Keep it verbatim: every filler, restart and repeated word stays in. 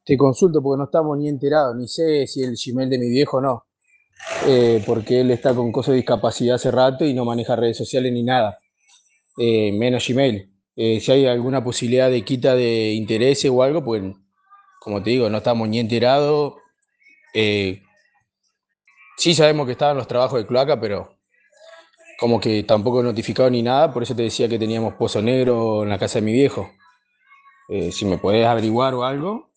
Te consulto porque no estamos ni enterados, ni sé si el Gmail de mi viejo o no, eh, porque él está con cosas de discapacidad hace rato y no maneja redes sociales ni nada, eh, menos Gmail. Eh, si hay alguna posibilidad de quita de intereses o algo, pues como te digo, no estamos ni enterados. Eh, sí sabemos que estaban los trabajos de cloaca, pero como que tampoco notificado ni nada, por eso te decía que teníamos pozo negro en la casa de mi viejo. Eh, si me podés averiguar o algo.